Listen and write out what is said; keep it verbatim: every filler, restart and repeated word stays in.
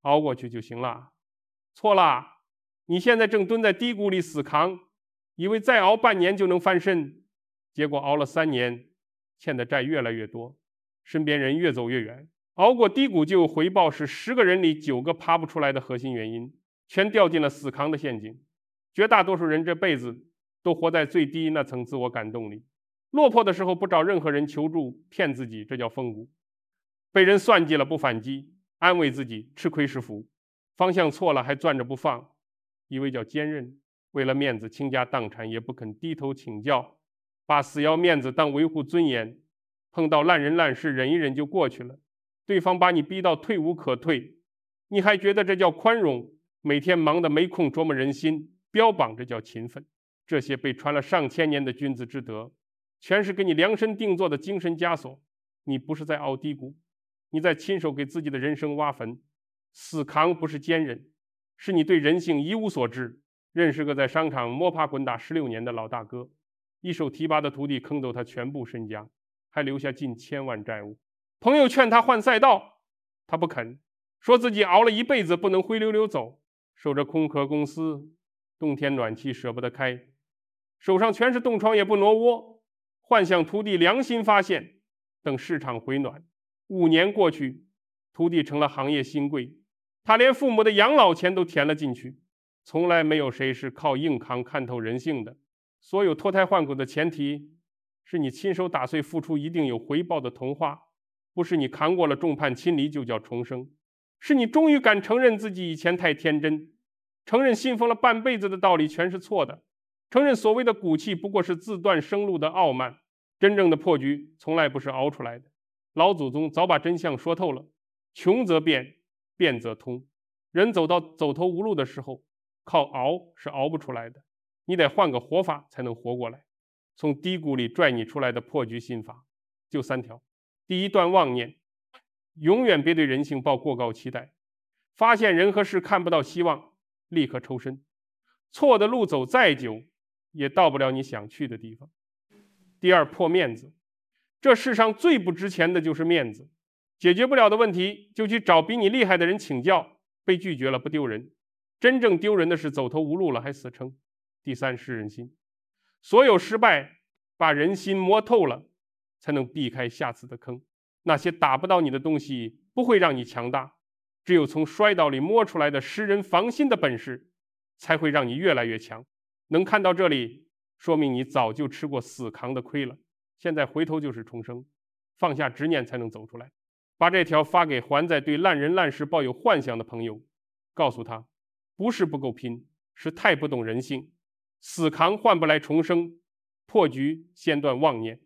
熬过去就行了。错啦，你现在正蹲在低谷里死扛，以为再熬半年就能翻身，结果熬了三年，欠的债越来越多，身边人越走越远。熬过低谷就有回报，是十个人里九个爬不出来的核心原因，全掉进了死扛的陷阱。绝大多数人这辈子都活在最低那层自我感动里，落魄的时候不找任何人求助，骗自己这叫风骨，被人算计了不反击，安慰自己吃亏是福，方向错了还攥着不放，以为叫坚韧，为了面子倾家荡产也不肯低头请教，把死要面子当维护尊严，碰到烂人烂事忍一忍就过去了，对方把你逼到退无可退，你还觉得这叫宽容，每天忙得没空琢磨人心，标榜这叫勤奋。这些被传了上千年的君子之德，全是给你量身定做的精神枷锁。你不是在熬低谷，你在亲手给自己的人生挖坟。死扛不是坚韧，是你对人性一无所知。认识个在商场摸爬滚打十六年的老大哥，一手提拔的徒弟坑走他全部身家，还留下近千万债务。朋友劝他换赛道，他不肯，说自己熬了一辈子不能灰溜溜走，守着空壳公司，冬天暖气舍不得开，手上全是冻疮也不挪窝，幻想徒弟良心发现，等市场回暖。五年过去，徒弟成了行业新贵，他连父母的养老钱都填了进去。从来没有谁是靠硬扛看透人性的，所有脱胎换骨的前提是你亲手打碎付出一定有回报的童话，不是你扛过了众叛亲离就叫重生，是你终于敢承认自己以前太天真，承认信奉了半辈子的道理全是错的，承认所谓的骨气不过是自断生路的傲慢。真正的破局从来不是熬出来的，老祖宗早把真相说透了，穷则变，变则通。人走到走投无路的时候，靠熬是熬不出来的，你得换个活法才能活过来。从低谷里拽你出来的破局心法就三条。第一，断妄念，永远别对人性抱过高期待，发现人和事看不到希望，立刻抽身，错的路走再久也到不了你想去的地方。第二，破面子，这世上最不值钱的就是面子，解决不了的问题就去找比你厉害的人请教，被拒绝了不丢人，真正丢人的是走投无路了还死撑。第三，失人心，所有失败把人心摸透了，才能避开下次的坑。那些打不到你的东西不会让你强大，只有从摔倒里摸出来的识人防心的本事，才会让你越来越强。能看到这里，说明你早就吃过死扛的亏了，现在回头就是重生，放下执念才能走出来。把这条发给还在对烂人烂事抱有幻想的朋友，告诉他，不是不够拼，是太不懂人性。死扛换不来重生，破局先断妄念。